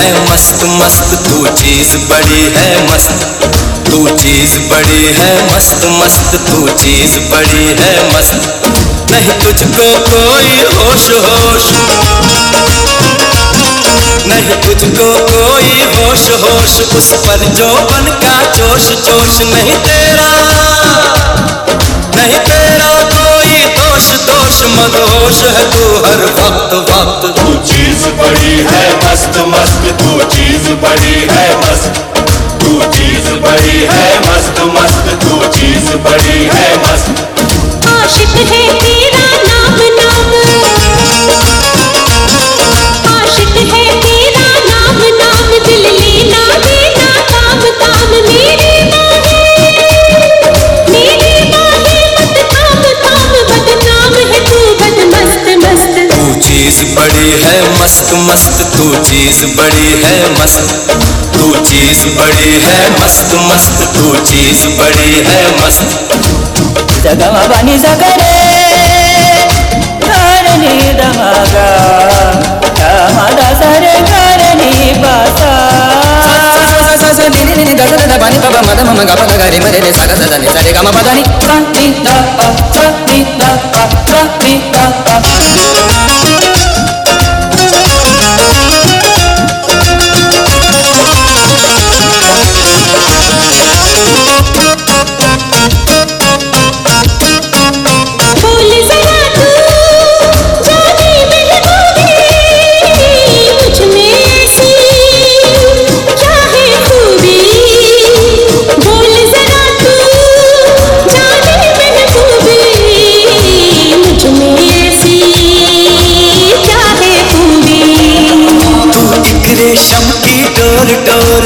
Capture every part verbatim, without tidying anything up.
मस्त मस्त, तू चीज बड़ी है मस्त, तू चीज बड़ी है मस्त मस्त, तू चीज बड़ी है मस्त। नहीं तुझको कोई होश होश, नहीं तुझको कोई होश होश, उस पर जो बन का जोश जोश। नहीं तेरा नहीं तेरा कोई दोष दोष, मदहोश है तू हर वक्त वक्त। तू चीज बड़ी है मस्त मस्त, तू चीज बड़ी है मस्त, तू चीज बड़ी है मस्त मस्त, तू चीज बड़ी है मस्त। आशिक है तेरा नाम नाम, आशिक है तेरा नाम नाम, दिल लेना देना काम काम। मेरी बाहें मेरी बाहें मत थाम थाम, बदनाम है तू बद मस्त मस्त। तू चीज बड़ी है मस्त मस्त, तू चीज बड़ी है मस्त, तू चीज बड़ी है मस्त मस्त, तू चीज बड़ी है मस्त। जगमा बनी सगरे करनी दमागा, दमादा सरे करनी बासा। नी नी नी दा दा बनी बाबा मद मम गा पद गा रे मरे रे सा गा सा नी सा रे गा म पदा नी सा नी दा पा सा नी दा पा सा नी दा पा। रेशम की डोर डोर,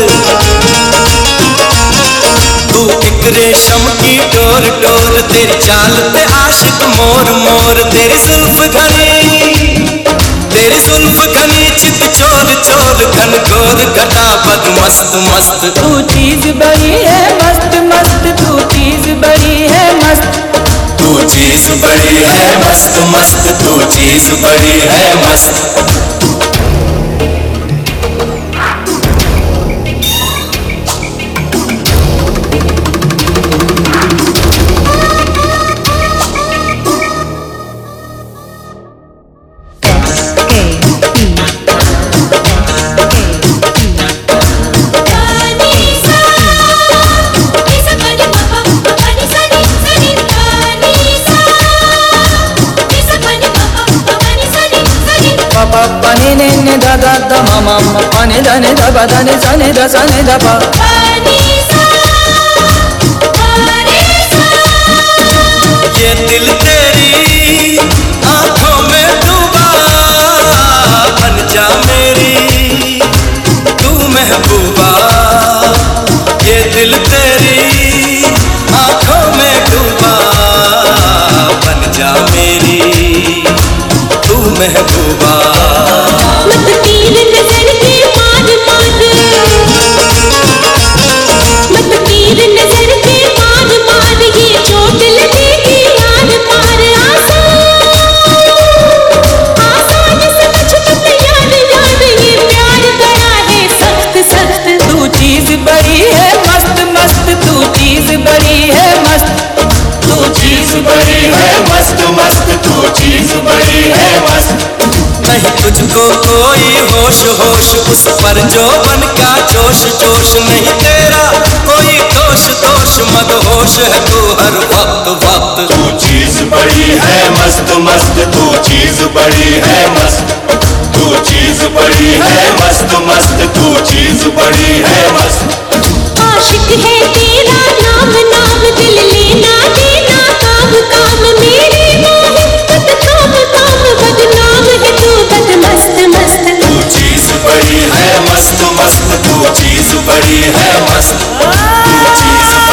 तू एक रेशम की डोर डोर, तेरी चाल पे आशिक मोर मोर। तेरी जुल्फ घनी तेरी जुल्फ घनी, चित चोर चोर, घन घोर घटा बद मस्त मस्त। तू चीज बड़ी है मस्त मस्त, तू चीज बड़ी है मस्त, तू चीज बड़ी है मस्त मस्त, तू चीज बड़ी है मस्त। pani ne ne da da da ma ma ma, pani da ne da ba da ne sa ne da sa ne da pa. pani sa pani sa। ये दिल तेरी आंखों में डूबा, बन जा मेरी तू महबूबा। ये दिल तेरी आंखों में डूबा, बन जा मेरी तू महबूबा। मत तीर नजर के मार मार, मत तीर नजर के मार मार, ये चोट लगेगी यार पार। आसान आसान समझ मत यार यार, ये प्यार बड़ा है सख्त सख्त। तू चीज बड़ी है मस्त मस्त, तू चीज बड़ी है मस्त, तू चीज बड़ी है मस्त मस्त, तू चीज बड़ी है मस्त। नहीं तुझको कोई होश होश, उस पर जो बन का जोश जोश। नहीं तेरा कोई दोष दोष, मदहोश है तू हर वक्त वक्त। तू चीज बड़ी है मस्त मस्त, तू चीज बड़ी है मस्त, तू चीज बड़ी है मस्त मस्त, तू चीज बड़ी है मस्त। आशिक है तेरा नाम नाम, दिल लेना देना काम काम। मेरी बाहें मत थाम थाम, बदनाम है तू बद मस्त मस्त। तू चीज बड़ी है मस्त मस्त, तू चीज बड़ी है मस्त, तू चीज